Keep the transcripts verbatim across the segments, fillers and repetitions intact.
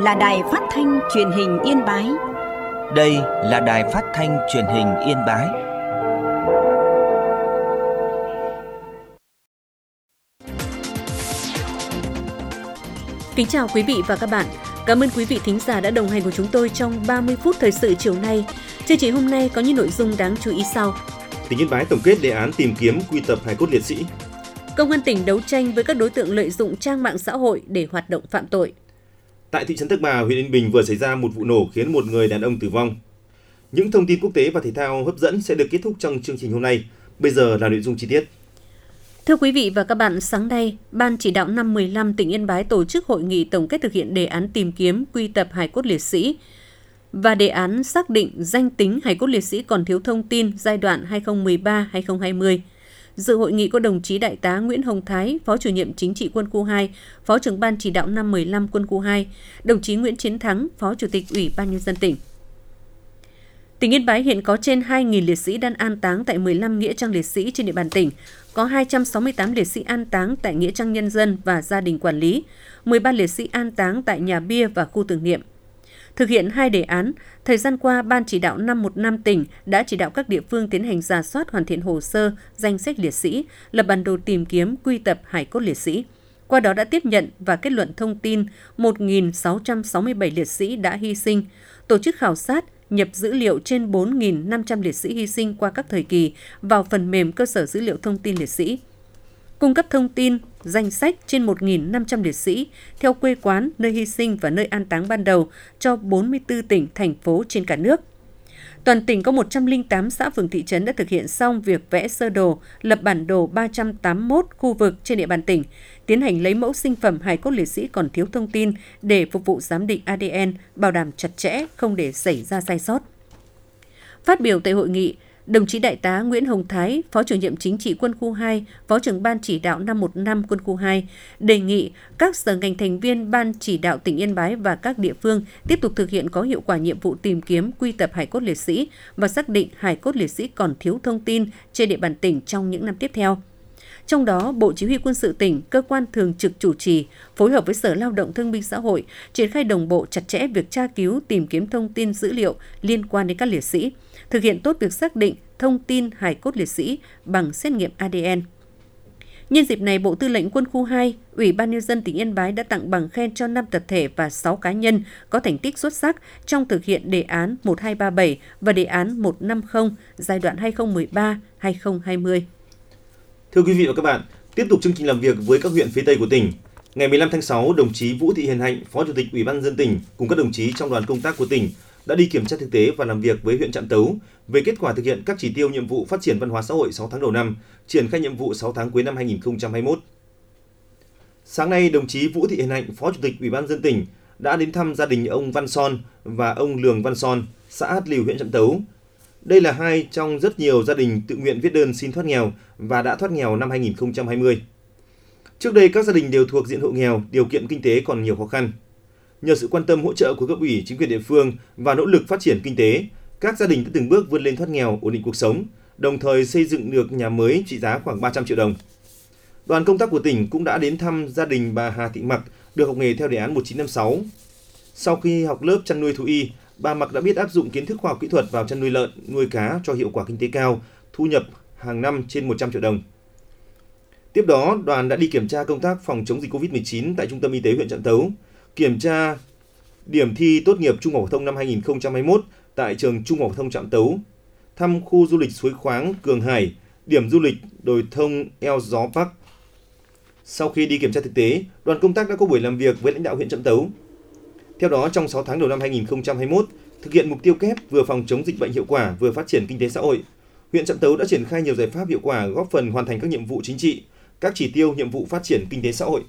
là Đài Phát thanh Truyền hình Yên Bái. Đây là Đài Phát thanh Truyền hình Yên Bái. Kính chào quý vị và các bạn. Cảm ơn quý vị thính giả đã đồng hành cùng chúng tôi trong ba mươi phút thời sự chiều nay. Chương trình hôm nay có những nội dung đáng chú ý sau. Tỉnh Yên Bái tổng kết đề án tìm kiếm quy tập hài cốt liệt sĩ. Công an tỉnh đấu tranh với các đối tượng lợi dụng trang mạng xã hội để hoạt động phạm tội. Tại thị trấn Thác Bà, huyện Yên Bình vừa xảy ra một vụ nổ khiến một người đàn ông tử vong. Những thông tin quốc tế và thể thao hấp dẫn sẽ được kết thúc trong chương trình hôm nay. Bây giờ là nội dung chi tiết. Thưa quý vị và các bạn, sáng nay, Ban chỉ đạo năm mười lăm tỉnh Yên Bái tổ chức hội nghị tổng kết thực hiện đề án tìm kiếm quy tập hài cốt liệt sĩ và đề án xác định danh tính hài cốt liệt sĩ còn thiếu thông tin giai đoạn hai nghìn không trăm mười ba đến hai nghìn không trăm hai mươi. Dự hội nghị có đồng chí Đại tá Nguyễn Hồng Thái, Phó Chủ nhiệm Chính trị Quân khu hai, Phó trưởng Ban chỉ đạo năm mười lăm Quân khu hai, đồng chí Nguyễn Chiến Thắng, Phó Chủ tịch Ủy ban Nhân dân tỉnh. Tỉnh Yên Bái hiện có trên hai nghìn liệt sĩ đang an táng tại mười lăm nghĩa trang liệt sĩ trên địa bàn tỉnh, có hai trăm sáu mươi tám liệt sĩ an táng tại nghĩa trang nhân dân và gia đình quản lý, mười ba liệt sĩ an táng tại nhà bia và khu tưởng niệm. Thực hiện hai đề án, thời gian qua, Ban chỉ đạo năm một năm tỉnh đã chỉ đạo các địa phương tiến hành rà soát hoàn thiện hồ sơ, danh sách liệt sĩ, lập bản đồ tìm kiếm quy tập hài cốt liệt sĩ. Qua đó đã tiếp nhận và kết luận thông tin một nghìn sáu trăm sáu mươi bảy liệt sĩ đã hy sinh, tổ chức khảo sát, nhập dữ liệu trên bốn nghìn năm trăm liệt sĩ hy sinh qua các thời kỳ vào phần mềm cơ sở dữ liệu thông tin liệt sĩ. Cung cấp thông tin, danh sách trên một nghìn năm trăm liệt sĩ theo quê quán, nơi hy sinh và nơi an táng ban đầu cho bốn mươi tư tỉnh, thành phố trên cả nước. Toàn tỉnh có một trăm lẻ tám xã phường thị trấn đã thực hiện xong việc vẽ sơ đồ, lập bản đồ ba trăm tám mươi mốt khu vực trên địa bàn tỉnh, tiến hành lấy mẫu sinh phẩm hài cốt liệt sĩ còn thiếu thông tin để phục vụ giám định a đê en, bảo đảm chặt chẽ, không để xảy ra sai sót. Phát biểu tại hội nghị, đồng chí Đại tá Nguyễn Hồng Thái, Phó Chủ nhiệm Chính trị Quân khu hai, Phó trưởng Ban chỉ đạo năm một năm Quân khu hai, đề nghị các sở ngành thành viên Ban chỉ đạo tỉnh Yên Bái và các địa phương tiếp tục thực hiện có hiệu quả nhiệm vụ tìm kiếm quy tập hài cốt liệt sĩ và xác định hài cốt liệt sĩ còn thiếu thông tin trên địa bàn tỉnh trong những năm tiếp theo. Trong đó, Bộ Chỉ huy Quân sự tỉnh, cơ quan thường trực chủ trì, phối hợp với Sở Lao động Thương binh Xã hội, triển khai đồng bộ chặt chẽ việc tra cứu, tìm kiếm thông tin dữ liệu liên quan đến các liệt sĩ, thực hiện tốt việc xác định thông tin hài cốt liệt sĩ bằng xét nghiệm a đê en. Nhân dịp này, Bộ Tư lệnh Quân khu hai, Ủy ban Nhân dân tỉnh Yên Bái đã tặng bằng khen cho năm tập thể và sáu cá nhân có thành tích xuất sắc trong thực hiện đề án một hai ba bảy và đề án một năm không giai đoạn hai nghìn không trăm mười ba đến hai nghìn không trăm hai mươi. Thưa quý vị và các bạn, tiếp tục chương trình làm việc với các huyện phía Tây của tỉnh. Ngày mười lăm tháng sáu, đồng chí Vũ Thị Hiền Hạnh, Phó Chủ tịch Ủy ban Nhân dân tỉnh cùng các đồng chí trong đoàn công tác của tỉnh đã đi kiểm tra thực tế và làm việc với huyện Trạm Tấu về kết quả thực hiện các chỉ tiêu nhiệm vụ phát triển văn hóa xã hội sáu tháng đầu năm, triển khai nhiệm vụ sáu tháng cuối năm hai nghìn không trăm hai mươi mốt. Sáng nay, đồng chí Vũ Thị Hiền Hạnh, Phó Chủ tịch Ủy ban Nhân dân tỉnh đã đến thăm gia đình ông Văn Son và ông Lường Văn Son, xã Hát Lìu, huyện Trạm Tấu. Đây là hai trong rất nhiều gia đình tự nguyện viết đơn xin thoát nghèo và đã thoát nghèo năm hai nghìn không trăm hai mươi. Trước đây, các gia đình đều thuộc diện hộ nghèo, điều kiện kinh tế còn nhiều khó khăn. Nhờ sự quan tâm hỗ trợ của cấp ủy, chính quyền địa phương và nỗ lực phát triển kinh tế, các gia đình đã từng bước vươn lên thoát nghèo, ổn định cuộc sống, đồng thời xây dựng được nhà mới trị giá khoảng ba trăm triệu đồng. Đoàn công tác của tỉnh cũng đã đến thăm gia đình bà Hà Thị Mặc được học nghề theo đề án một chín năm sáu. Sau khi học lớp chăn nuôi thú y, bà Mặc đã biết áp dụng kiến thức khoa học kỹ thuật vào chăn nuôi lợn, nuôi cá cho hiệu quả kinh tế cao, thu nhập hàng năm trên một trăm triệu đồng. Tiếp đó, đoàn đã đi kiểm tra công tác phòng chống dịch covid mười chín tại Trung tâm Y tế huyện Trạm Tấu, kiểm tra điểm thi tốt nghiệp Trung học phổ thông năm hai nghìn không trăm hai mươi mốt tại trường Trung học phổ thông Trạm Tấu, thăm khu du lịch suối khoáng Cường Hải, điểm du lịch đồi thông Eo Gió Bắc. Sau khi đi kiểm tra thực tế, đoàn công tác đã có buổi làm việc với lãnh đạo huyện Trạm Tấu. Theo đó, trong sáu tháng đầu năm hai nghìn không trăm hai mươi mốt, thực hiện mục tiêu kép vừa phòng chống dịch bệnh hiệu quả vừa phát triển kinh tế xã hội, huyện Trạm Tấu đã triển khai nhiều giải pháp hiệu quả góp phần hoàn thành các nhiệm vụ chính trị, các chỉ tiêu nhiệm vụ phát triển kinh tế xã hội.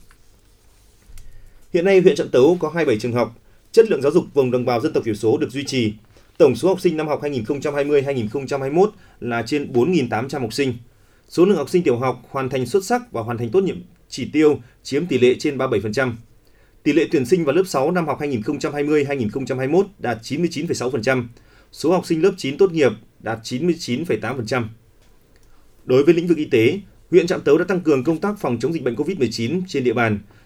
Hiện nay, huyện Trạm Tấu có hai mươi bảy trường học, chất lượng giáo dục vùng đồng bào dân tộc thiểu số được duy trì. Tổng số học sinh năm học hai nghìn không trăm hai mươi đến hai nghìn không trăm hai mươi mốt là trên bốn nghìn tám trăm học sinh. Số lượng học sinh tiểu học hoàn thành xuất sắc và hoàn thành tốt nhiệm chỉ tiêu chiếm tỷ lệ trên ba mươi bảy phần trăm. Tỷ lệ tuyển sinh vào lớp sáu năm học hai nghìn không trăm hai mươi đến hai nghìn không trăm hai mươi mốt đạt chín mươi chín phẩy sáu phần trăm. Số học sinh lớp chín tốt nghiệp đạt chín mươi chín phẩy tám phần trăm. Đối với lĩnh vực y tế, huyện Trạm Tấu đã tăng cường công tác phòng chống dịch bệnh covid mười chín trên địa bàn,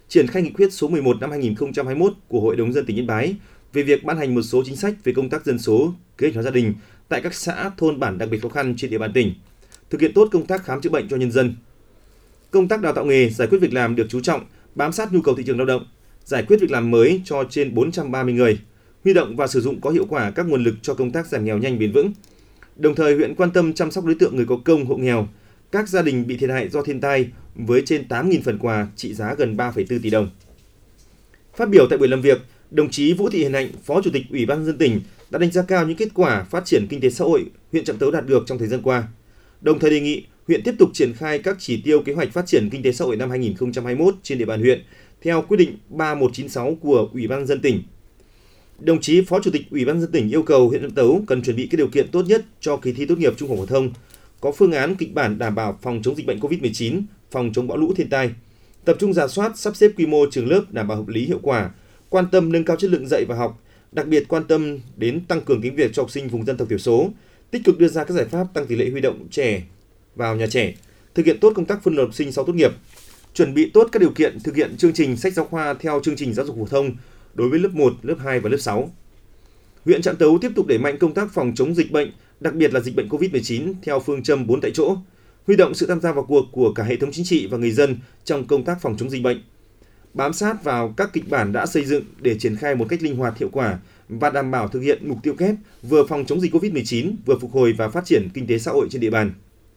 triển khai nghị quyết số mười một năm hai nghìn không trăm hai mươi mốt của Hội đồng nhân dân tỉnh Yên Bái về việc ban hành một số chính sách về công tác dân số, kế hoạch hóa gia đình tại các xã, thôn bản đặc biệt khó khăn trên địa bàn tỉnh, thực hiện tốt công tác khám chữa bệnh cho nhân dân. Công tác đào tạo nghề, giải quyết việc làm được chú trọng, bám sát nhu cầu thị trường lao động, giải quyết việc làm mới cho trên bốn trăm ba mươi người, huy động và sử dụng có hiệu quả các nguồn lực cho công tác giảm nghèo nhanh bền vững. Đồng thời, huyện quan tâm chăm sóc đối tượng người có công, hộ nghèo, các gia đình bị thiệt hại do thiên tai với trên tám nghìn phần quà trị giá gần ba phẩy bốn tỷ đồng. Phát biểu tại buổi làm việc, đồng chí Vũ Thị Hiền Hạnh, Phó Chủ tịch Ủy ban nhân dân tỉnh đã đánh giá cao những kết quả phát triển kinh tế xã hội huyện Trạm Tấu đạt được trong thời gian qua. Đồng thời đề nghị huyện tiếp tục triển khai các chỉ tiêu kế hoạch phát triển kinh tế xã hội năm hai nghìn không trăm hai mươi mốt trên địa bàn huyện theo quyết định ba một chín sáu của Ủy ban nhân dân tỉnh. Đồng chí Phó Chủ tịch Ủy ban nhân dân tỉnh yêu cầu huyện Trạm Tấu cần chuẩn bị các điều kiện tốt nhất cho kỳ thi tốt nghiệp trung học phổ thông, có phương án kịch bản đảm bảo phòng chống dịch bệnh covid mười chín, phòng chống bão lũ thiên tai, tập trung rà soát sắp xếp quy mô trường lớp đảm bảo hợp lý hiệu quả, quan tâm nâng cao chất lượng dạy và học, đặc biệt quan tâm đến tăng cường tiếng Việt cho học sinh vùng dân tộc thiểu số, tích cực đưa ra các giải pháp tăng tỷ lệ huy động trẻ vào nhà trẻ, thực hiện tốt công tác phân luồng học sinh sau tốt nghiệp, chuẩn bị tốt các điều kiện thực hiện chương trình sách giáo khoa theo chương trình giáo dục phổ thông đối với lớp một, lớp hai và lớp sáu. Huyện Trạm Tấu tiếp tục đẩy mạnh công tác phòng chống dịch bệnh, đặc biệt là dịch bệnh covid mười chín theo phương châm bốn tại chỗ, huy động sự tham gia vào cuộc của cả hệ thống chính trị và người dân trong công tác phòng chống dịch bệnh, bám sát vào các kịch bản đã xây dựng để triển khai một cách linh hoạt hiệu quả và đảm bảo thực hiện mục tiêu kép vừa phòng chống dịch covid mười chín, vừa phục hồi và phát triển kinh tế xã hội trên địa bàn.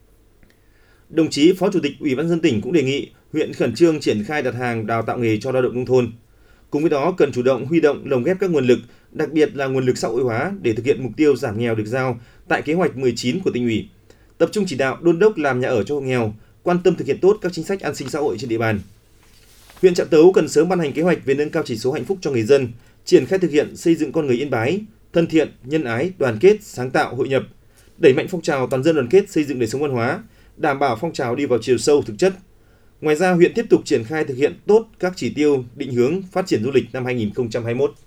Đồng chí Phó Chủ tịch Ủy ban nhân dân tỉnh cũng đề nghị huyện khẩn trương triển khai đặt hàng đào tạo nghề cho lao động nông thôn. Cùng với đó, cần chủ động huy động lồng ghép các nguồn lực, đặc biệt là nguồn lực xã hội hóa để thực hiện mục tiêu giảm nghèo được giao tại kế hoạch mười chín của tỉnh ủy. Tập trung chỉ đạo đôn đốc làm nhà ở cho hộ nghèo, quan tâm thực hiện tốt các chính sách an sinh xã hội trên địa bàn. Huyện Trạm Tấu cần sớm ban hành kế hoạch về nâng cao chỉ số hạnh phúc cho người dân, triển khai thực hiện xây dựng con người Yên Bái thân thiện, nhân ái, đoàn kết, sáng tạo, hội nhập, đẩy mạnh phong trào toàn dân đoàn kết xây dựng đời sống văn hóa, đảm bảo phong trào đi vào chiều sâu thực chất. Ngoài ra, huyện tiếp tục triển khai thực hiện tốt các chỉ tiêu định hướng phát triển du lịch năm hai nghìn không trăm hai mươi mốt.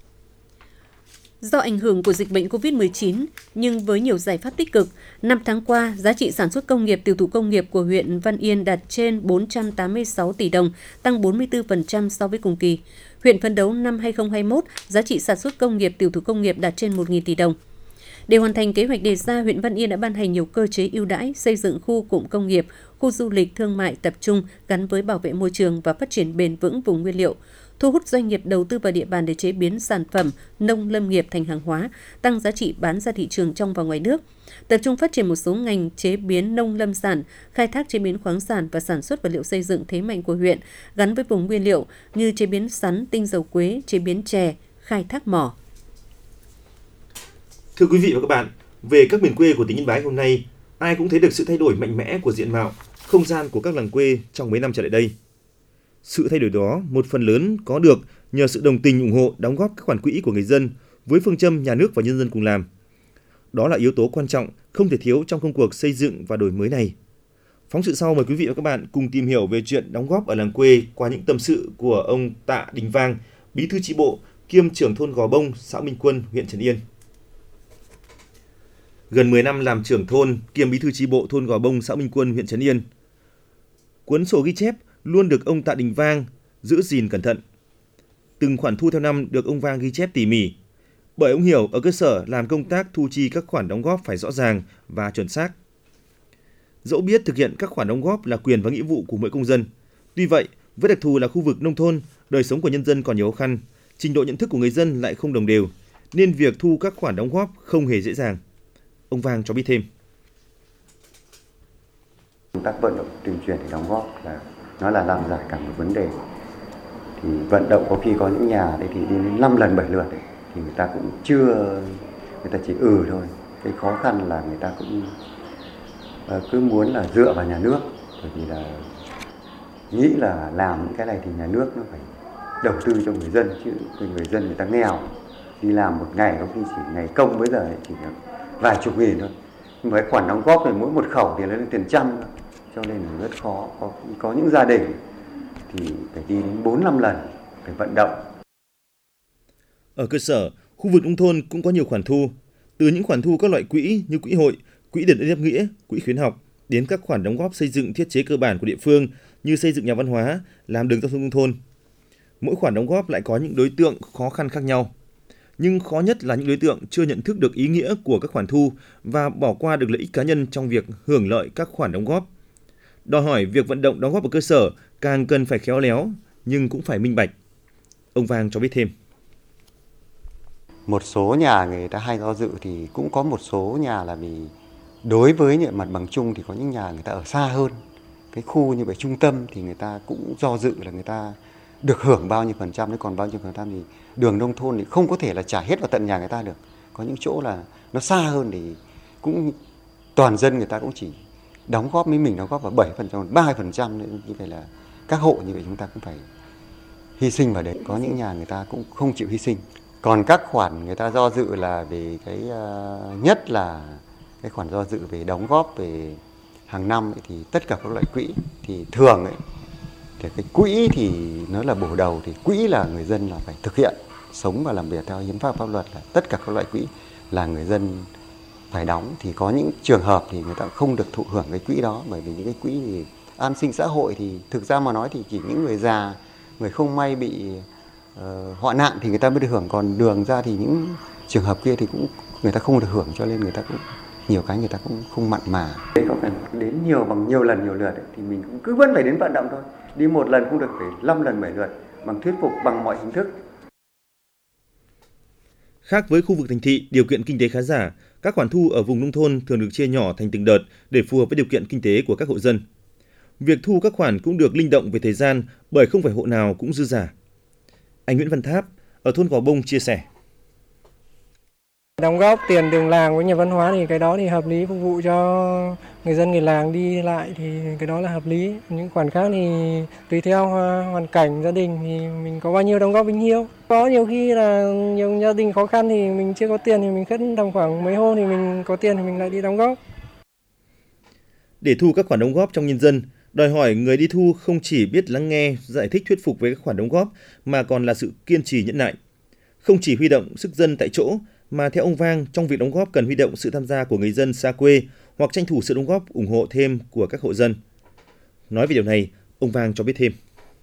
Do ảnh hưởng của dịch bệnh covid mười chín, nhưng với nhiều giải pháp tích cực, năm tháng qua, giá trị sản xuất công nghiệp, tiêu thụ công nghiệp của huyện Văn Yên đạt trên bốn trăm tám mươi sáu tỷ đồng, tăng bốn mươi tư phần trăm so với cùng kỳ. Huyện phấn đấu năm hai nghìn không trăm hai mươi mốt, giá trị sản xuất công nghiệp, tiêu thụ công nghiệp đạt trên một nghìn tỷ đồng. Để hoàn thành kế hoạch đề ra, huyện Văn Yên đã ban hành nhiều cơ chế ưu đãi xây dựng khu cụm công nghiệp, khu du lịch thương mại tập trung gắn với bảo vệ môi trường và phát triển bền vững vùng nguyên liệu, thu hút doanh nghiệp đầu tư vào địa bàn để chế biến sản phẩm nông lâm nghiệp thành hàng hóa, tăng giá trị bán ra thị trường trong và ngoài nước, tập trung phát triển một số ngành chế biến nông lâm sản, khai thác chế biến khoáng sản và sản xuất vật liệu xây dựng thế mạnh của huyện gắn với vùng nguyên liệu như chế biến sắn, tinh dầu quế, chế biến chè, khai thác mỏ. Thưa quý vị và các bạn, về các miền quê của tỉnh Yên Bái hôm nay, ai cũng thấy được sự thay đổi mạnh mẽ của diện mạo, không gian của các làng quê trong mấy năm trở lại đây. Sự thay đổi đó một phần lớn có được nhờ sự đồng tình ủng hộ đóng góp các khoản quỹ của người dân với phương châm nhà nước và nhân dân cùng làm. Đó là yếu tố quan trọng không thể thiếu trong công cuộc xây dựng và đổi mới này. Phóng sự sau mời quý vị và các bạn cùng tìm hiểu về chuyện đóng góp ở làng quê qua những tâm sự của ông Tạ Đình Vang, bí thư chi bộ kiêm trưởng thôn Gò Bông, xã Minh Quân, huyện Trấn Yên. Gần mười năm làm trưởng thôn kiêm bí thư chi bộ thôn Gò Bông, xã Minh Quân, huyện Trấn Yên. Cuốn sổ ghi chép luôn được ông Tạ Đình Vang giữ gìn cẩn thận. Từng khoản thu theo năm được ông Vang ghi chép tỉ mỉ, bởi ông hiểu ở cơ sở làm công tác thu chi các khoản đóng góp phải rõ ràng và chuẩn xác. Dẫu biết thực hiện các khoản đóng góp là quyền và nghĩa vụ của mỗi công dân, tuy vậy, với đặc thù là khu vực nông thôn, đời sống của nhân dân còn nhiều khó khăn, trình độ nhận thức của người dân lại không đồng đều, nên việc thu các khoản đóng góp không hề dễ dàng. Ông Vang cho biết thêm. Công tác vận động tuyên truyền để đóng góp là nó là làm giải cả một vấn đề. Thì vận động có khi có những nhà đấy thì đi đến năm lần bảy lượt ấy, thì người ta cũng chưa, người ta chỉ ừ thôi. Cái khó khăn là người ta cũng uh, cứ muốn là dựa vào nhà nước, bởi vì là nghĩ là làm những cái này thì nhà nước nó phải đầu tư cho người dân, chứ người dân người ta nghèo, đi làm một ngày có khi chỉ ngày công bây giờ chỉ vài chục nghìn thôi. Nhưng mà cái khoản đóng góp này mỗi một khẩu thì lên tiền trăm, cho nên là rất khó. Có, có những gia đình thì phải đi đến bốn năm lần để vận động. Ở cơ sở, khu vực nông thôn cũng có nhiều khoản thu, từ những khoản thu các loại quỹ như quỹ hội, quỹ đền ơn đáp nghĩa, quỹ khuyến học, đến các khoản đóng góp xây dựng thiết chế cơ bản của địa phương như xây dựng nhà văn hóa, làm đường giao thông nông thôn. Mỗi khoản đóng góp lại có những đối tượng khó khăn khác nhau. Nhưng khó nhất là những đối tượng chưa nhận thức được ý nghĩa của các khoản thu và bỏ qua được lợi ích cá nhân trong việc hưởng lợi các khoản đóng góp. Đòi hỏi việc vận động đóng góp ở cơ sở càng cần phải khéo léo nhưng cũng phải minh bạch. Ông Vang cho biết thêm. Một số nhà người ta hay do dự thì cũng có một số nhà là vì đối với những mặt bằng chung thì có những nhà người ta ở xa hơn. Cái khu như vậy trung tâm thì người ta cũng do dự là người ta được hưởng bao nhiêu phần trăm, đấy còn bao nhiêu phần trăm thì đường nông thôn thì không có thể là trả hết vào tận nhà người ta được. Có những chỗ là nó xa hơn thì cũng toàn dân người ta cũng chỉ đóng góp với mình đóng góp vào bảy phần trăm, ba phần trăm nữa. Như vậy là các hộ như vậy chúng ta cũng phải hy sinh vào đấy. Có những nhà người ta cũng không chịu hy sinh. Còn các khoản người ta do dự là về cái uh, nhất là cái khoản do dự về đóng góp về hàng năm ấy, thì tất cả các loại quỹ thì thường ấy thì cái quỹ thì nó là bổ đầu thì quỹ là người dân là phải thực hiện sống và làm việc theo hiến pháp pháp luật là tất cả các loại quỹ là người dân phải đóng. Thì có những trường hợp thì người ta không được thụ hưởng cái quỹ đó, bởi vì những cái quỹ thì an sinh xã hội thì thực ra mà nói thì chỉ những người già, người không may bị uh, hoạn nạn thì người ta mới được hưởng, còn đường ra thì những trường hợp kia thì cũng người ta không được hưởng, cho nên người ta cũng nhiều cái người ta cũng không mặn mà. Đấy có phải đến nhiều bằng nhiều lần nhiều lượt ấy, thì mình cũng cứ vẫn phải đến vận động thôi. Đi một lần không được phải năm lần bảy lượt, bằng thuyết phục bằng mọi hình thức. Khác với khu vực thành thị, điều kiện kinh tế khá giả, các khoản thu ở vùng nông thôn thường được chia nhỏ thành từng đợt để phù hợp với điều kiện kinh tế của các hộ dân. Việc thu các khoản cũng được linh động về thời gian bởi không phải hộ nào cũng dư giả. Anh Nguyễn Văn Tháp ở thôn Gò Bông chia sẻ. Đóng góp tiền đường làng với nhà văn hóa thì cái đó thì hợp lý, phục vụ cho người dân người làng đi lại thì cái đó là hợp lý. Những khoản khác thì tùy theo hoàn cảnh gia đình thì mình có bao nhiêu đóng góp bấy nhiêu. Có nhiều khi là nhiều gia đình khó khăn thì mình chưa có tiền thì mình khất tầm khoảng mấy hôm thì mình có tiền thì mình lại đi đóng góp. Để thu các khoản đóng góp trong nhân dân, đòi hỏi người đi thu không chỉ biết lắng nghe, giải thích thuyết phục với các khoản đóng góp mà còn là sự kiên trì nhẫn nại. Không chỉ huy động sức dân tại chỗ, mà theo ông Vang, trong việc đóng góp cần huy động sự tham gia của người dân xa quê hoặc tranh thủ sự đóng góp ủng hộ thêm của các hộ dân. Nói về điều này, ông Vang cho biết thêm.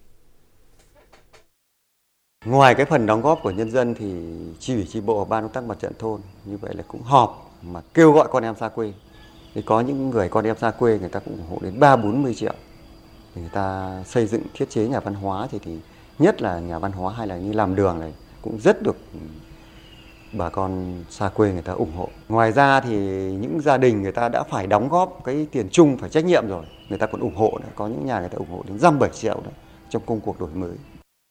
Ngoài cái phần đóng góp của nhân dân thì chi ủy chi bộ, ban công tác mặt trận thôn như vậy là cũng họp mà kêu gọi con em xa quê. Thì có những người con em xa quê người ta cũng ủng hộ đến ba bốn mươi triệu. Thì người ta xây dựng thiết chế nhà văn hóa thì, thì nhất là nhà văn hóa hay là như làm đường này cũng rất được bà con xa quê người ta ủng hộ. Ngoài ra thì những gia đình người ta đã phải đóng góp cái tiền chung phải trách nhiệm rồi, người ta còn ủng hộ nữa. Có những nhà người ta ủng hộ đến dăm bảy triệu đấy trong công cuộc đổi mới.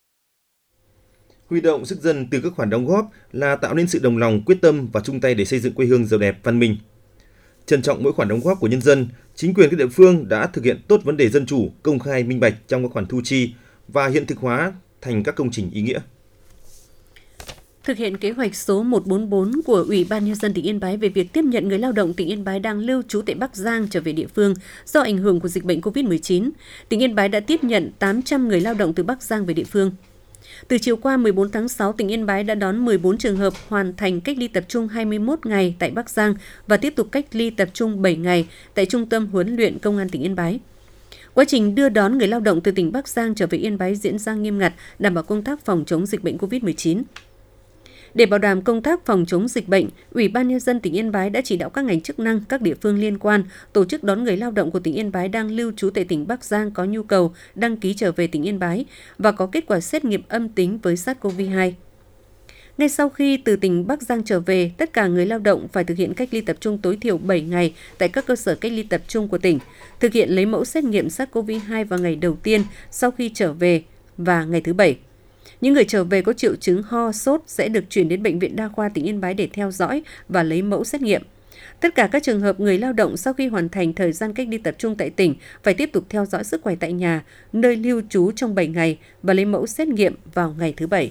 Huy động sức dân từ các khoản đóng góp là tạo nên sự đồng lòng, quyết tâm và chung tay để xây dựng quê hương giàu đẹp, văn minh. Trân trọng mỗi khoản đóng góp của nhân dân, chính quyền các địa phương đã thực hiện tốt vấn đề dân chủ, công khai, minh bạch trong các khoản thu chi và hiện thực hóa thành các công trình ý nghĩa. Thực hiện kế hoạch số một bốn bốn của Ủy ban Nhân dân tỉnh Yên Bái về việc tiếp nhận người lao động tỉnh Yên Bái đang lưu trú tại Bắc Giang trở về địa phương do ảnh hưởng của dịch bệnh covid mười chín, tỉnh Yên Bái đã tiếp nhận tám trăm người lao động từ Bắc Giang về địa phương. Từ chiều qua mười bốn tháng sáu, tỉnh Yên Bái đã đón mười bốn trường hợp hoàn thành cách ly tập trung hai mươi mốt ngày tại Bắc Giang và tiếp tục cách ly tập trung bảy ngày tại Trung tâm Huấn luyện Công an tỉnh Yên Bái. Quá trình đưa đón người lao động từ tỉnh Bắc Giang trở về Yên Bái diễn ra nghiêm ngặt, đảm bảo công tác phòng chống dịch bệnh covid mười chín. Để bảo đảm công tác phòng chống dịch bệnh, Ủy ban Nhân dân tỉnh Yên Bái đã chỉ đạo các ngành chức năng, các địa phương liên quan tổ chức đón người lao động của tỉnh Yên Bái đang lưu trú tại tỉnh Bắc Giang có nhu cầu đăng ký trở về tỉnh Yên Bái và có kết quả xét nghiệm âm tính với SARS-xê o vê hai. Ngay sau khi từ tỉnh Bắc Giang trở về, tất cả người lao động phải thực hiện cách ly tập trung tối thiểu bảy ngày tại các cơ sở cách ly tập trung của tỉnh, thực hiện lấy mẫu xét nghiệm SARS-xê o vê hai vào ngày đầu tiên sau khi trở về và ngày thứ bảy. Những người trở về có triệu chứng ho, sốt sẽ được chuyển đến Bệnh viện Đa khoa tỉnh Yên Bái để theo dõi và lấy mẫu xét nghiệm. Tất cả các trường hợp người lao động sau khi hoàn thành thời gian cách ly tập trung tại tỉnh phải tiếp tục theo dõi sức khỏe tại nhà, nơi lưu trú trong bảy ngày và lấy mẫu xét nghiệm vào ngày thứ bảy.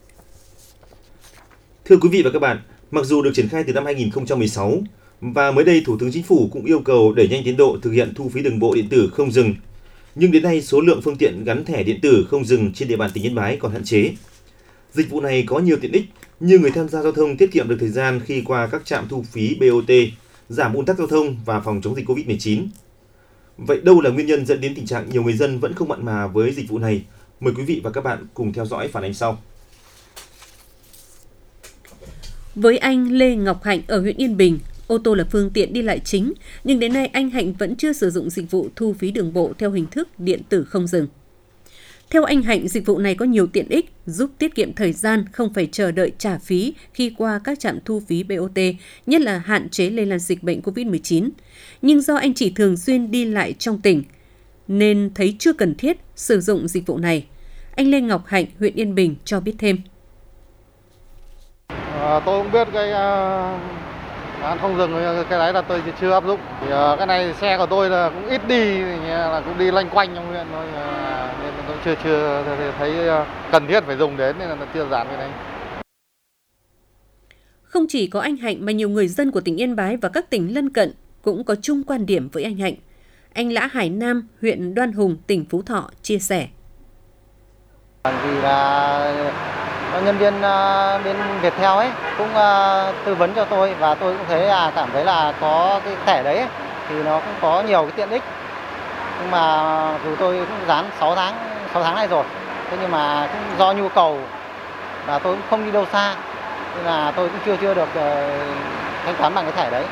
Thưa quý vị và các bạn, mặc dù được triển khai từ năm hai nghìn không trăm mười sáu và mới đây Thủ tướng Chính phủ cũng yêu cầu đẩy nhanh tiến độ thực hiện thu phí đường bộ điện tử không dừng, nhưng đến nay số lượng phương tiện gắn thẻ điện tử không dừng trên địa bàn tỉnh Yên Bái còn hạn chế. Dịch vụ này có nhiều tiện ích như người tham gia giao thông tiết kiệm được thời gian khi qua các trạm thu phí bê o tê, giảm ùn tắc giao thông và phòng chống dịch covid mười chín. Vậy đâu là nguyên nhân dẫn đến tình trạng nhiều người dân vẫn không mặn mà với dịch vụ này Mời quý vị và các bạn cùng theo dõi phản ánh sau. Với anh Lê Ngọc Hạnh ở huyện Yên Bình, ô tô là phương tiện đi lại chính, nhưng đến nay anh Hạnh vẫn chưa sử dụng dịch vụ thu phí đường bộ theo hình thức điện tử không dừng. Theo anh Hạnh, dịch vụ này có nhiều tiện ích, giúp tiết kiệm thời gian, không phải chờ đợi trả phí khi qua các trạm thu phí bê o tê, nhất là hạn chế lây lan dịch bệnh covid mười chín. Nhưng do anh chỉ thường xuyên đi lại trong tỉnh, nên thấy chưa cần thiết sử dụng dịch vụ này. Anh Lê Ngọc Hạnh, huyện Yên Bình cho biết thêm. À, tôi cũng biết cái uh, không dừng, cái đấy là tôi chưa áp dụng. Thì, uh, cái này xe của tôi là cũng ít đi, là cũng đi loanh quanh trong huyện thôi, uh, nên tôi chưa chưa thấy cần thiết phải dùng đến, nên là chưa dán cái này. Không chỉ có anh Hạnh mà nhiều người dân của tỉnh Yên Bái và các tỉnh lân cận cũng có chung quan điểm với anh Hạnh. Anh Lã Hải Nam, huyện Đoan Hùng, tỉnh Phú Thọ chia sẻ. Vì là có nhân viên bên Viettel ấy cũng tư vấn cho tôi, và tôi cũng thấy là cảm thấy là có cái thẻ đấy ấy, thì nó cũng có nhiều cái tiện ích. Nhưng mà dù tôi cũng dán sáu tháng sáu tháng này rồi, thế nhưng mà cũng do nhu cầu và tôi cũng không đi đâu xa, nên là tôi cũng chưa chưa được thanh toán bằng cái thẻ đấy.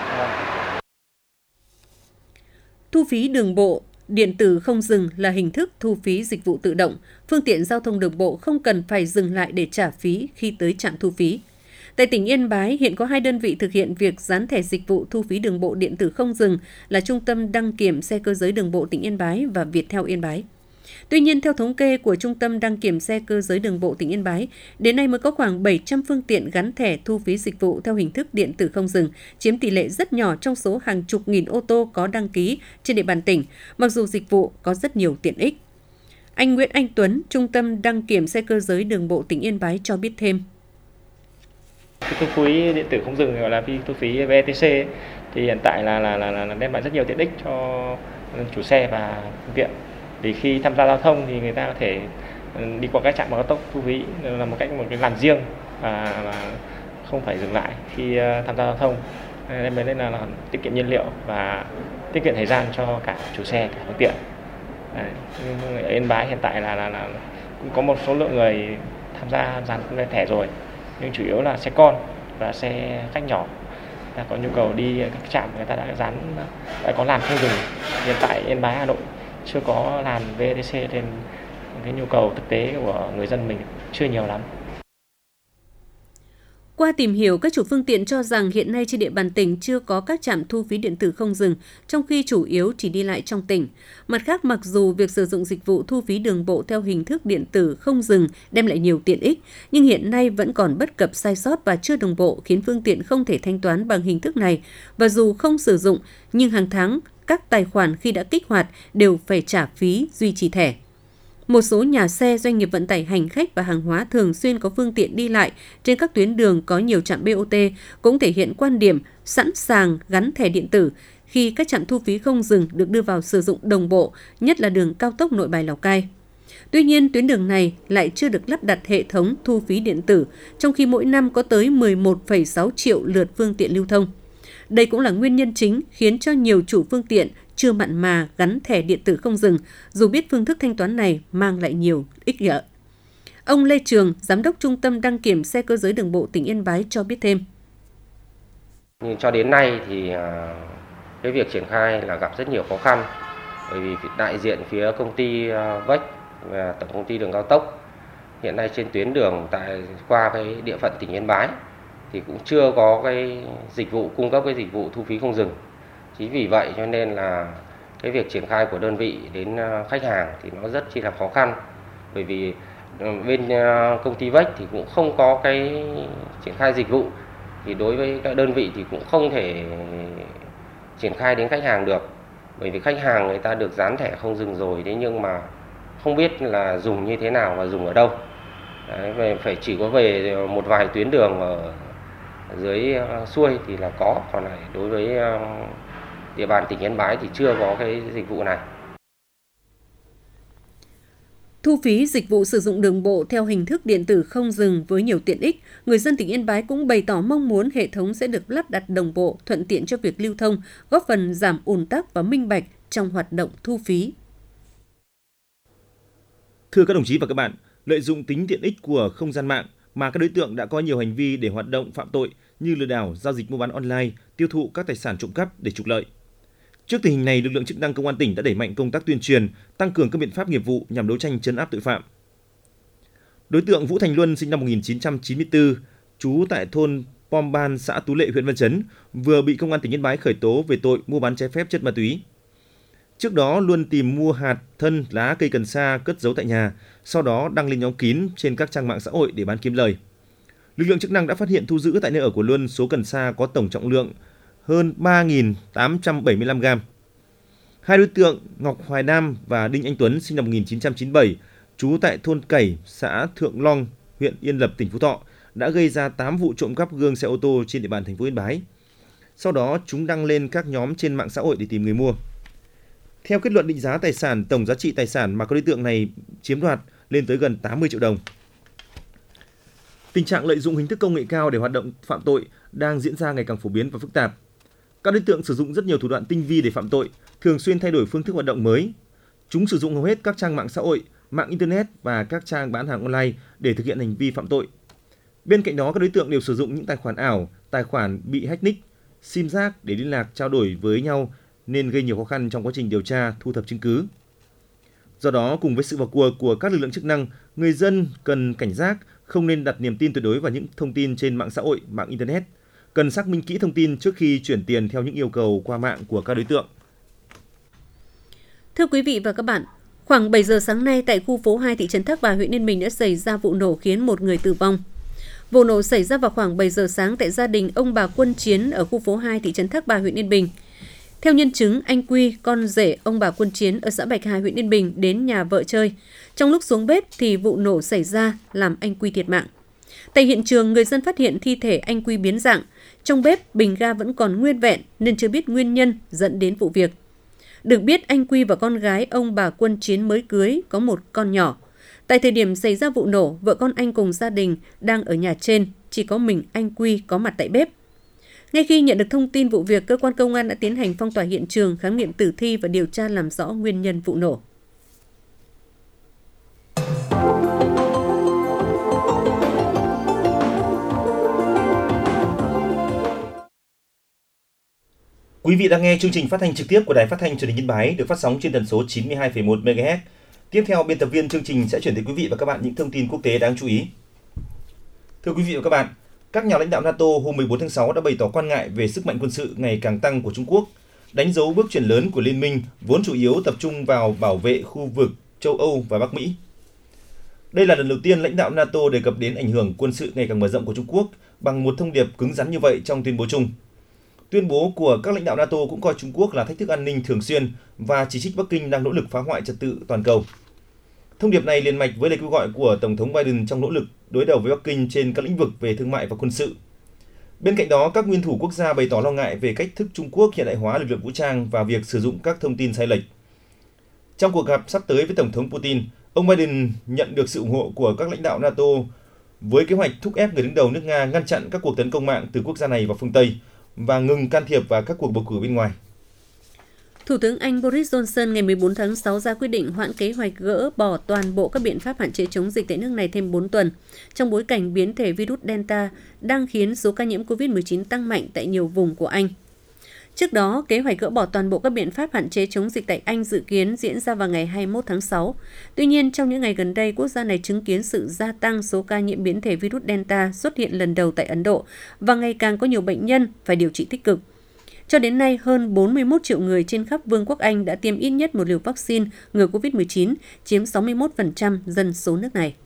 Thu phí đường bộ điện tử không dừng là hình thức thu phí dịch vụ tự động. Phương tiện giao thông đường bộ không cần phải dừng lại để trả phí khi tới trạm thu phí. Tại tỉnh Yên Bái, hiện có hai đơn vị thực hiện việc dán thẻ dịch vụ thu phí đường bộ điện tử không dừng là Trung tâm Đăng kiểm xe cơ giới đường bộ tỉnh Yên Bái và Viettel Yên Bái. Tuy nhiên, theo thống kê của Trung tâm Đăng kiểm xe cơ giới đường bộ tỉnh Yên Bái, đến nay mới có khoảng bảy trăm phương tiện gắn thẻ thu phí dịch vụ theo hình thức điện tử không dừng, chiếm tỷ lệ rất nhỏ trong số hàng chục nghìn ô tô có đăng ký trên địa bàn tỉnh, mặc dù dịch vụ có rất nhiều tiện ích. Anh Nguyễn Anh Tuấn, Trung tâm Đăng kiểm xe cơ giới đường bộ tỉnh Yên Bái cho biết thêm. Thu phí điện tử không dừng gọi là thu phí vê tê xê ấy, thì hiện tại là là là, là đem lại rất nhiều tiện ích cho chủ xe và phương tiện. Thì khi tham gia giao thông thì người ta có thể đi qua các trạm cao tốc thu phí là một cách một cái làn riêng và, và không phải dừng lại khi tham gia giao thông. Nên mới nên là, là tiết kiệm nhiên liệu và tiết kiệm thời gian cho cả chủ xe cả phương tiện. Đấy. Ở Yên Bái hiện tại là, là, là cũng có một số lượng người tham gia dán thẻ rồi, nhưng chủ yếu là xe con và xe khách nhỏ đã có nhu cầu đi các trạm người ta đã dán đã có làn không dừng. Hiện tại Yên Bái, Hà Nội chưa có làn vê tê xê nên cái nhu cầu thực tế của người dân mình chưa nhiều lắm. Qua tìm hiểu, các chủ phương tiện cho rằng hiện nay trên địa bàn tỉnh chưa có các trạm thu phí điện tử không dừng, trong khi chủ yếu chỉ đi lại trong tỉnh. Mặt khác, mặc dù việc sử dụng dịch vụ thu phí đường bộ theo hình thức điện tử không dừng đem lại nhiều tiện ích, nhưng hiện nay vẫn còn bất cập sai sót và chưa đồng bộ khiến phương tiện không thể thanh toán bằng hình thức này. Và dù không sử dụng, nhưng hàng tháng các tài khoản khi đã kích hoạt đều phải trả phí duy trì thẻ. Một số nhà xe, doanh nghiệp vận tải hành khách và hàng hóa thường xuyên có phương tiện đi lại trên các tuyến đường có nhiều trạm bê o tê cũng thể hiện quan điểm sẵn sàng gắn thẻ điện tử khi các trạm thu phí không dừng được đưa vào sử dụng đồng bộ, nhất là đường cao tốc Nội Bài - Lào Cai. Tuy nhiên, tuyến đường này lại chưa được lắp đặt hệ thống thu phí điện tử, trong khi mỗi năm có tới mười một phẩy sáu triệu lượt phương tiện lưu thông. Đây cũng là nguyên nhân chính khiến cho nhiều chủ phương tiện chưa mặn mà gắn thẻ điện tử không dừng, dù biết phương thức thanh toán này mang lại nhiều ích lợi. Ông Lê Trường, Giám đốc Trung tâm Đăng kiểm xe cơ giới đường bộ tỉnh Yên Bái cho biết thêm. Nhưng cho đến nay thì cái việc triển khai là gặp rất nhiều khó khăn, bởi vì đại diện phía công ty vếch và tổng công ty đường cao tốc hiện nay trên tuyến đường tại qua cái địa phận tỉnh Yên Bái thì cũng chưa có cái dịch vụ cung cấp cái dịch vụ thu phí không dừng. Chính vì vậy cho nên là cái việc triển khai của đơn vị đến khách hàng thì nó rất chi là khó khăn, bởi vì bên công ty vếch thì cũng không có cái triển khai dịch vụ, thì đối với các đơn vị thì cũng không thể triển khai đến khách hàng được, bởi vì khách hàng người ta được dán thẻ không dừng rồi, thế nhưng mà không biết là dùng như thế nào và dùng ở đâu. Đấy, phải chỉ có về một vài tuyến đường ở dưới xuôi thì là có, còn lại đối với địa bàn tỉnh Yên Bái thì chưa có cái dịch vụ này. Thu phí dịch vụ sử dụng đường bộ theo hình thức điện tử không dừng với nhiều tiện ích, người dân tỉnh Yên Bái cũng bày tỏ mong muốn hệ thống sẽ được lắp đặt đồng bộ, thuận tiện cho việc lưu thông, góp phần giảm ùn tắc và minh bạch trong hoạt động thu phí. Thưa các đồng chí và các bạn, lợi dụng tính tiện ích của không gian mạng mà các đối tượng đã có nhiều hành vi để hoạt động phạm tội như lừa đảo, giao dịch mua bán online, tiêu thụ các tài sản trộm cắp để trục lợi. Trước tình hình này, lực lượng chức năng công an tỉnh đã đẩy mạnh công tác tuyên truyền, tăng cường các biện pháp nghiệp vụ nhằm đấu tranh trấn áp tội phạm. Đối tượng Vũ Thành Luân sinh năm một nghìn chín trăm chín mươi tư, trú tại thôn Pom Ban, xã Tú Lệ, huyện Văn Chấn, vừa bị công an tỉnh Yên Bái khởi tố về tội mua bán trái phép chất ma túy. Trước đó, Luân tìm mua hạt, thân, lá cây cần sa cất giấu tại nhà, sau đó đăng lên nhóm kín trên các trang mạng xã hội để bán kiếm lời. Lực lượng chức năng đã phát hiện thu giữ tại nơi ở của Luân số cần sa có tổng trọng lượng hơn ba nghìn tám trăm bảy mươi lăm gam. Hai đối tượng Ngọc Hoài Nam và Đinh Anh Tuấn sinh năm một nghìn chín trăm chín mươi bảy, trú tại thôn Cẩy, xã Thượng Long, huyện Yên Lập, tỉnh Phú Thọ, đã gây ra tám vụ trộm cắp gương xe ô tô trên địa bàn thành phố Yên Bái. Sau đó, chúng đăng lên các nhóm trên mạng xã hội để tìm người mua. Theo kết luận định giá tài sản, tổng giá trị tài sản mà các đối tượng này chiếm đoạt lên tới gần tám mươi triệu đồng. Tình trạng lợi dụng hình thức công nghệ cao để hoạt động phạm tội đang diễn ra ngày càng phổ biến và phức tạp. Các đối tượng sử dụng rất nhiều thủ đoạn tinh vi để phạm tội, thường xuyên thay đổi phương thức hoạt động mới. Chúng sử dụng hầu hết các trang mạng xã hội, mạng Internet và các trang bán hàng online để thực hiện hành vi phạm tội. Bên cạnh đó, các đối tượng đều sử dụng những tài khoản ảo, tài khoản bị hack nick, sim rác để liên lạc trao đổi với nhau nên gây nhiều khó khăn trong quá trình điều tra, thu thập chứng cứ. Do đó, cùng với sự vào cuộc của các lực lượng chức năng, người dân cần cảnh giác, không nên đặt niềm tin tuyệt đối vào những thông tin trên mạng xã hội, mạng Internet. Cần xác minh kỹ thông tin trước khi chuyển tiền theo những yêu cầu qua mạng của các đối tượng. Thưa quý vị và các bạn, khoảng bảy giờ sáng nay tại khu phố hai thị trấn Thác Bà, huyện Yên Bình đã xảy ra vụ nổ khiến một người tử vong. Vụ nổ xảy ra vào khoảng bảy giờ sáng tại gia đình ông bà Quân Chiến ở khu phố hai thị trấn Thác Bà, huyện Yên Bình. Theo nhân chứng, anh Quy, con rể ông bà Quân Chiến ở xã Bạch Hà, huyện Yên Bình đến nhà vợ chơi. Trong lúc xuống bếp thì vụ nổ xảy ra làm anh Quy thiệt mạng. Tại hiện trường, người dân phát hiện thi thể anh Quy biến dạng. Trong bếp, bình ga vẫn còn nguyên vẹn nên chưa biết nguyên nhân dẫn đến vụ việc. Được biết, anh Quy và con gái ông bà Quân Chiến mới cưới, có một con nhỏ. Tại thời điểm xảy ra vụ nổ, vợ con anh cùng gia đình đang ở nhà trên, chỉ có mình anh Quy có mặt tại bếp. Ngay khi nhận được thông tin vụ việc, cơ quan công an đã tiến hành phong tỏa hiện trường, khám nghiệm tử thi và điều tra làm rõ nguyên nhân vụ nổ. Quý vị đang nghe chương trình phát thanh trực tiếp của Đài Phát thanh Truyền hình Yên Bái được phát sóng trên tần số chín mươi hai phẩy một mê ga héc. Tiếp theo, biên tập viên chương trình sẽ chuyển tới quý vị và các bạn những thông tin quốc tế đáng chú ý. Thưa quý vị và các bạn, các nhà lãnh đạo NATO hôm mười bốn tháng sáu đã bày tỏ quan ngại về sức mạnh quân sự ngày càng tăng của Trung Quốc, đánh dấu bước chuyển lớn của liên minh vốn chủ yếu tập trung vào bảo vệ khu vực châu Âu và Bắc Mỹ. Đây là lần đầu tiên lãnh đạo NATO đề cập đến ảnh hưởng quân sự ngày càng mở rộng của Trung Quốc bằng một thông điệp cứng rắn như vậy trong tuyên bố chung. Tuyên bố của các lãnh đạo NATO cũng coi Trung Quốc là thách thức an ninh thường xuyên và chỉ trích Bắc Kinh đang nỗ lực phá hoại trật tự toàn cầu. Thông điệp này liền mạch với lời kêu gọi của Tổng thống Biden trong nỗ lực đối đầu với Bắc Kinh trên các lĩnh vực về thương mại và quân sự. Bên cạnh đó, các nguyên thủ quốc gia bày tỏ lo ngại về cách thức Trung Quốc hiện đại hóa lực lượng vũ trang và việc sử dụng các thông tin sai lệch. Trong cuộc gặp sắp tới với Tổng thống Putin, ông Biden nhận được sự ủng hộ của các lãnh đạo NATO với kế hoạch thúc ép người đứng đầu nước Nga ngăn chặn các cuộc tấn công mạng từ quốc gia này vào phương Tây và ngừng can thiệp vào các cuộc bầu cử bên ngoài. Thủ tướng Anh Boris Johnson ngày mười bốn tháng sáu ra quyết định hoãn kế hoạch gỡ bỏ toàn bộ các biện pháp hạn chế chống dịch tại nước này thêm bốn tuần, trong bối cảnh biến thể virus Delta đang khiến số ca nhiễm covid mười chín tăng mạnh tại nhiều vùng của Anh. Trước đó, kế hoạch gỡ bỏ toàn bộ các biện pháp hạn chế chống dịch tại Anh dự kiến diễn ra vào ngày hai mươi mốt tháng sáu. Tuy nhiên, trong những ngày gần đây, quốc gia này chứng kiến sự gia tăng số ca nhiễm biến thể virus Delta xuất hiện lần đầu tại Ấn Độ và ngày càng có nhiều bệnh nhân phải điều trị tích cực. Cho đến nay, hơn bốn mươi mốt triệu người trên khắp Vương quốc Anh đã tiêm ít nhất một liều vaccine ngừa covid mười chín, chiếm sáu mươi mốt phần trăm dân số nước này.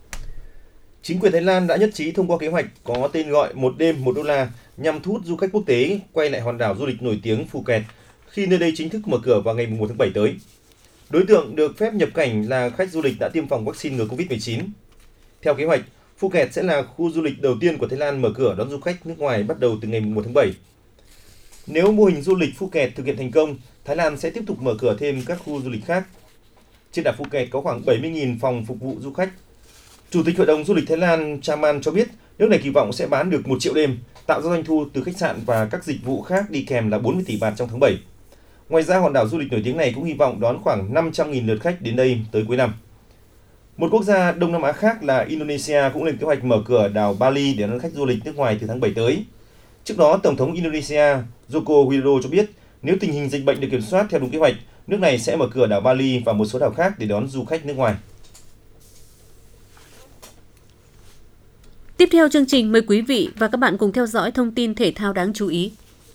Chính quyền Thái Lan đã nhất trí thông qua kế hoạch có tên gọi một đêm một đô la nhằm thu hút du khách quốc tế quay lại hòn đảo du lịch nổi tiếng Phuket khi nơi đây chính thức mở cửa vào ngày mùng một tháng bảy tới. Đối tượng được phép nhập cảnh là khách du lịch đã tiêm phòng vaccine ngừa covid mười chín. Theo kế hoạch, Phuket sẽ là khu du lịch đầu tiên của Thái Lan mở cửa đón du khách nước ngoài bắt đầu từ ngày mùng một tháng bảy. Nếu mô hình du lịch Phuket thực hiện thành công, Thái Lan sẽ tiếp tục mở cửa thêm các khu du lịch khác. Trên đảo Phuket có khoảng bảy mươi nghìn phòng phục vụ du khách. Chủ tịch Hội đồng Du lịch Thái Lan Chaman cho biết nước này kỳ vọng sẽ bán được một triệu đêm, tạo ra doanh thu từ khách sạn và các dịch vụ khác đi kèm là bốn mươi tỷ baht trong tháng bảy. Ngoài ra, hòn đảo du lịch nổi tiếng này cũng hy vọng đón khoảng năm trăm nghìn lượt khách đến đây tới cuối năm. Một quốc gia Đông Nam Á khác là Indonesia cũng lên kế hoạch mở cửa đảo Bali để đón khách du lịch nước ngoài từ tháng bảy tới. Trước đó, Tổng thống Indonesia Joko Widodo cho biết nếu tình hình dịch bệnh được kiểm soát theo đúng kế hoạch, nước này sẽ mở cửa đảo Bali và một số đảo khác để đón du khách nước ngoài. Tiếp theo chương trình, mời quý vị và các bạn cùng theo dõi thông tin thể thao đáng chú ý.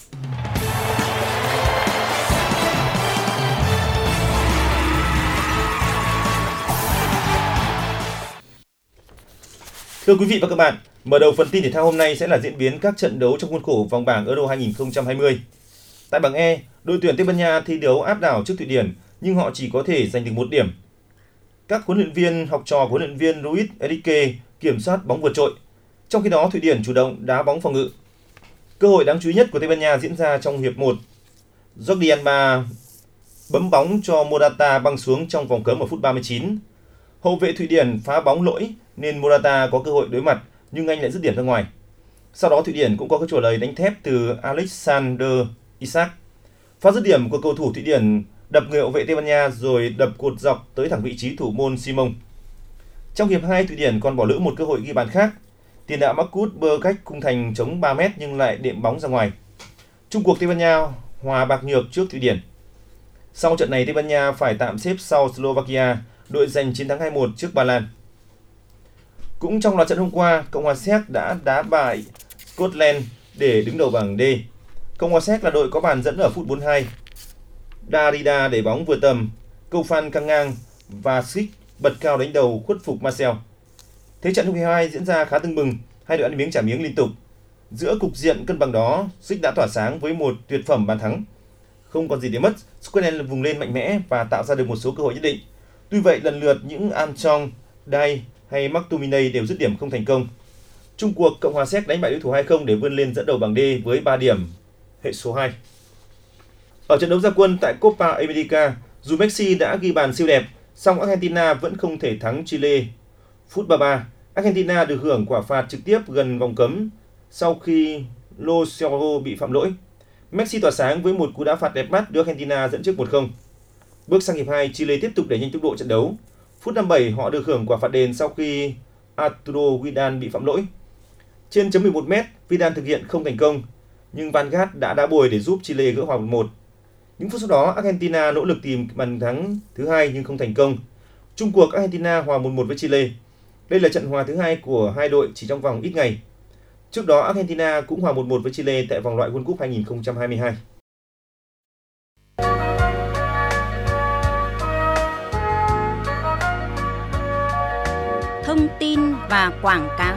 Thưa quý vị và các bạn, mở đầu phần tin thể thao hôm nay sẽ là diễn biến các trận đấu trong khuôn khổ vòng bảng Euro hai không hai không. Tại bảng E, đội tuyển Tây Ban Nha thi đấu áp đảo trước Thụy Điển nhưng họ chỉ có thể giành được một điểm. Các huấn luyện viên học trò của huấn luyện viên Luis Enrique kiểm soát bóng vượt trội. Trong khi đó, Thụy Điển chủ động đá bóng phòng ngự. Cơ hội đáng chú ý nhất của Tây Ban Nha diễn ra trong hiệp một. Jordi Alba bấm bóng cho Morata băng xuống trong vòng cấm ở phút ba mươi chín. Hậu vệ Thụy Điển phá bóng lỗi nên Morata có cơ hội đối mặt nhưng anh lại dứt điểm ra ngoài. Sau đó Thụy Điển cũng có cái chùa lời đánh thép từ Alexander Isak. Pha dứt điểm của cầu thủ Thụy Điển đập người hậu vệ Tây Ban Nha rồi đập cột dọc tới thẳng vị trí thủ môn Simon. Trong hiệp hai, Thụy Điển còn bỏ lỡ một cơ hội ghi bàn khác. Tiền đạo Marcus bơ cách khung thành chống ba mét nhưng lại đệm bóng ra ngoài. Chung cuộc Tây Ban Nha hòa bạc nhược trước Thụy Điển. Sau trận này, Tây Ban Nha phải tạm xếp sau Slovakia, đội giành chiến thắng hai một trước Ba Lan. Cũng trong loạt trận hôm qua, Cộng hòa Séc đã đá bại Scotland để đứng đầu bảng D. Cộng hòa Séc là đội có bàn dẫn ở phút bốn mươi hai. Darida đẩy bóng vừa tầm, Koufan căng ngang và Schick bật cao đánh đầu khuất phục Marcel. Thế trận hôm hai diễn ra khá tưng bừng, hai đội ăn miếng trả miếng liên tục. Giữa cục diện cân bằng đó, Schick đã tỏa sáng với một tuyệt phẩm bàn thắng. Không còn gì để mất, Scotland vùng lên mạnh mẽ và tạo ra được một số cơ hội nhất định. Tuy vậy, lần lượt những Armstrong, Dai hay McTominay đều dứt điểm không thành công. Chung cuộc, Cộng hòa Séc đánh bại đối thủ hai không để vươn lên dẫn đầu bảng D với ba điểm, hệ số hai. Ở trận đấu ra quân tại Copa America, dù Messi đã ghi bàn siêu đẹp, song Argentina vẫn không thể thắng Chile. Phút ba mươi ba, Argentina được hưởng quả phạt trực tiếp gần vòng cấm sau khi Lo Celso bị phạm lỗi. Messi tỏa sáng với một cú đá phạt đẹp mắt đưa Argentina dẫn trước một không. Bước sang hiệp hai, Chile tiếp tục đẩy nhanh tốc độ trận đấu. Phút năm mươi bảy, họ được hưởng quả phạt đền sau khi Arturo Vidal bị phạm lỗi. Trên chấm mười một mét, Vidal thực hiện không thành công, nhưng Van Gaal đã đá bồi để giúp Chile gỡ hòa một một. Những phút sau đó, Argentina nỗ lực tìm bàn thắng thứ hai nhưng không thành công. Chung cuộc, Argentina hòa một một với Chile. Đây là trận hòa thứ hai của hai đội chỉ trong vòng ít ngày. Trước đó, Argentina cũng hòa một một với Chile tại vòng loại World Cup hai không hai hai. Thông tin và quảng cáo.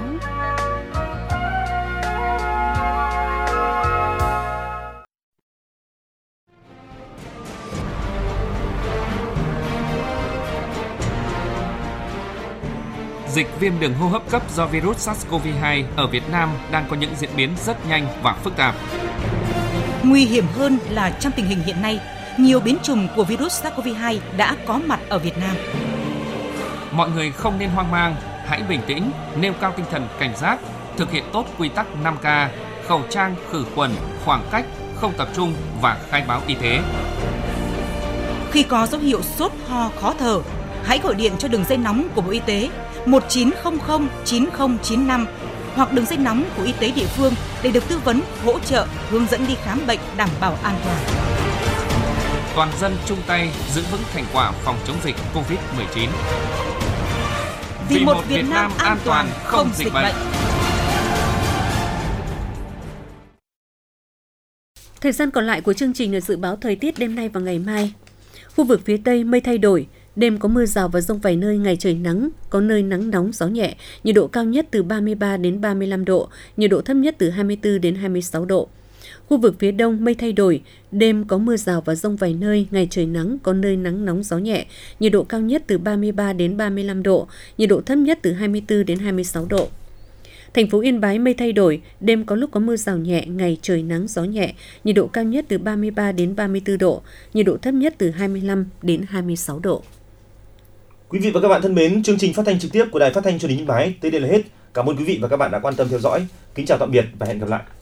Dịch viêm đường hô hấp cấp do virus SARS-xê o vê hai ở Việt Nam đang có những diễn biến rất nhanh và phức tạp. Nguy hiểm hơn là trong tình hình hiện nay, nhiều biến chủng của virus SARS-xê o vê hai đã có mặt ở Việt Nam. Mọi người không nên hoang mang, hãy bình tĩnh, nêu cao tinh thần cảnh giác, thực hiện tốt quy tắc năm K, khẩu trang, khử khuẩn, khoảng cách, không tập trung và khai báo y tế. Khi có dấu hiệu sốt, ho, khó thở, hãy gọi điện cho đường dây nóng của Bộ Y tế một chín không không chín không chín năm hoặc đường dây nóng của y tế địa phương để được tư vấn, hỗ trợ, hướng dẫn đi khám bệnh đảm bảo an toàn. Toàn dân chung tay giữ vững thành quả phòng chống dịch covid mười chín. Vì một Việt Nam an toàn, không dịch bệnh. Thời gian còn lại của chương trình là dự báo thời tiết đêm nay và ngày mai. Khu vực phía Tây mây thay đổi, đêm có mưa rào và dông vài nơi, ngày trời nắng, có nơi nắng nóng gió nhẹ, nhiệt độ cao nhất từ ba mươi ba đến ba mươi lăm độ, nhiệt độ thấp nhất từ hai mươi tư đến hai mươi sáu độ. Khu vực phía Đông mây thay đổi, đêm có mưa rào và dông vài nơi, ngày trời nắng, có nơi nắng nóng gió nhẹ, nhiệt độ cao nhất từ ba mươi ba đến ba mươi lăm độ, nhiệt độ thấp nhất từ hai mươi tư đến hai mươi sáu độ. Thành phố Yên Bái mây thay đổi, đêm có lúc có mưa rào nhẹ, ngày trời nắng gió nhẹ, nhiệt độ cao nhất từ ba mươi ba đến ba mươi tư độ, nhiệt độ thấp nhất từ hai mươi lăm đến hai mươi sáu độ. Quý vị và các bạn thân mến, chương trình phát thanh trực tiếp của Đài Phát thanh Truyền hình Yên Bái tới đây là hết. Cảm ơn quý vị và các bạn đã quan tâm theo dõi. Kính chào tạm biệt và hẹn gặp lại.